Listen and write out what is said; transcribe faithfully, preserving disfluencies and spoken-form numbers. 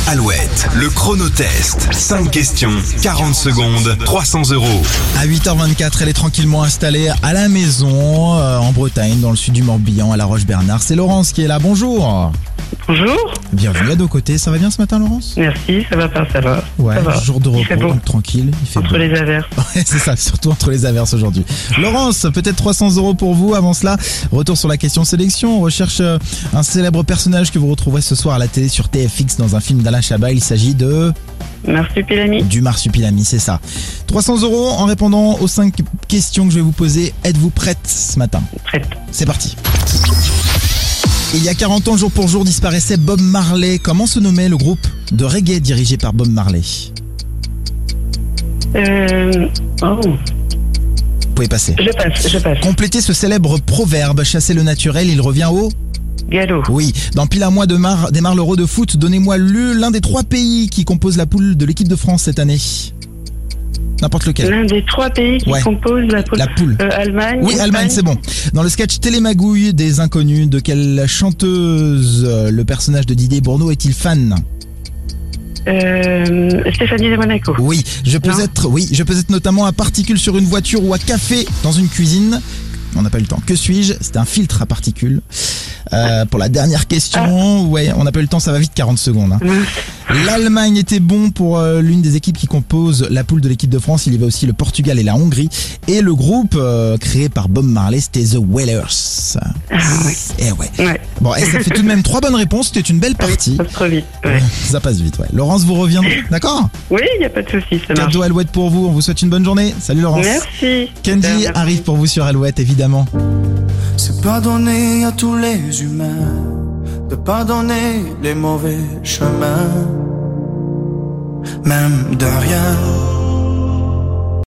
Alouette, le chronotest. cinq questions, quarante secondes, trois cents euros. À huit heures vingt-quatre, elle est tranquillement installée à la maison, euh, en Bretagne, dans le sud du Morbihan, à La Roche-Bernard. C'est Laurence qui est là, bonjour. Bonjour. Bienvenue à nos côtés, ça va bien ce matin Laurence? Merci, ça va pas, ça va. Ouais, ça va. jour de Il repos, fait bon. donc tranquille. Il fait Entre beau. les averses. Ouais, c'est ça, surtout entre les averses aujourd'hui. Laurence, peut-être trois cents euros pour vous. Avant cela, retour sur la question sélection. On recherche euh, un célèbre personnage que vous retrouverez ce soir à la télé sur T F X dans un film d'Alain Chabat. Il s'agit de... Marsupilami. Du Marsupilami, c'est ça. trois cents euros en répondant aux cinq questions que je vais vous poser. Êtes-vous prête ce matin? Prête. C'est parti. Il y a quarante ans, jour pour jour, disparaissait Bob Marley. Comment se nommait le groupe de reggae dirigé par Bob Marley? Euh... Oh. Vous pouvez passer. Je passe, je passe. Complétez ce célèbre proverbe, chasser le naturel, il revient au... Galop. Oui, dans Pile à moi de Mar... démarre l'Euro de foot. Donnez-moi le- l'un des trois pays qui composent la poule de l'équipe de France cette année. N'importe lequel. L'un des trois pays qui Ouais. composent la poule. La poule. Euh, Allemagne. Oui, Allemagne, c'est bon. Dans le sketch Télémagouille des Inconnus, de quelle chanteuse euh, le personnage de Didier Bourdon est-il fan? Euh... Stéphanie de Monaco. Oui, je peux Non. être, oui, je peux être notamment à particules sur une voiture ou à café dans une cuisine. On n'a pas eu le temps. Que suis-je? C'est un filtre à particules. Euh, pour la dernière question, ouais, on n'a pas eu le temps, ça va vite, quarante secondes. Hein. L'Allemagne était bon pour euh, l'une des équipes qui composent la poule de l'équipe de France. Il y avait aussi le Portugal et la Hongrie. Et le groupe euh, créé par Bob Marley, c'était The Wailers. Ah, oui. Et ouais. Ouais. Bon, et ça fait tout de même trois bonnes réponses. C'était une belle partie. Ça passe trop vite. Ouais. Ça passe vite, ouais. Laurence, vous reviendrez, d'accord? Oui, il n'y a pas de souci, ça marche. Cadeau Alouette pour vous. On vous souhaite une bonne journée. Salut Laurence. Merci. Candy Merci. arrive pour vous sur Alouette, évidemment. C'est pardonner à tous les humains de pardonner les mauvais chemins, même de rien.